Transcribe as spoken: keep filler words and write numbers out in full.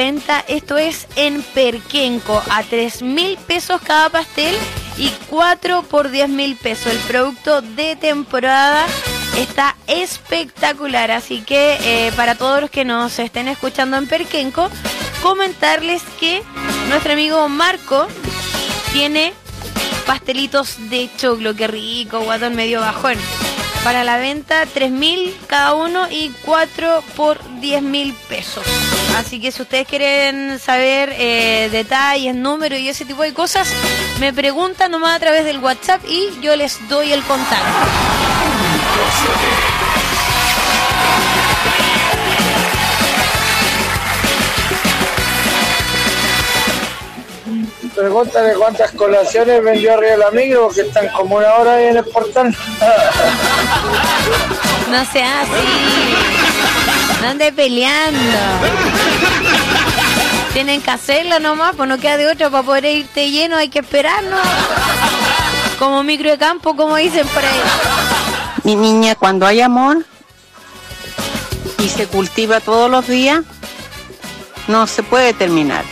venta. Esto es en Perquenco, a tres mil pesos cada pastel y cuatro por diez mil pesos. El producto de temporada está espectacular, así que eh, para todos los que nos estén escuchando en Perquenco, comentarles que nuestro amigo Marco tiene pastelitos de choclo. Qué rico, guatón medio bajón. Para la venta, tres mil cada uno y cuatro por diez mil pesos. Así que si ustedes quieren saber eh, detalles, números y ese tipo de cosas, me preguntan nomás a través del WhatsApp y yo les doy el contacto. Pregúntale cuántas colaciones vendió arriba el amigo, que están como una hora ahí en el portal. No sea así. No ande peleando. Tienen que hacerlo nomás, pues no queda de otra. Para poder irte lleno hay que esperarnos. Como micro de campo, como dicen por ahí. Mi niña, cuando hay amor y se cultiva todos los días, no se puede terminar.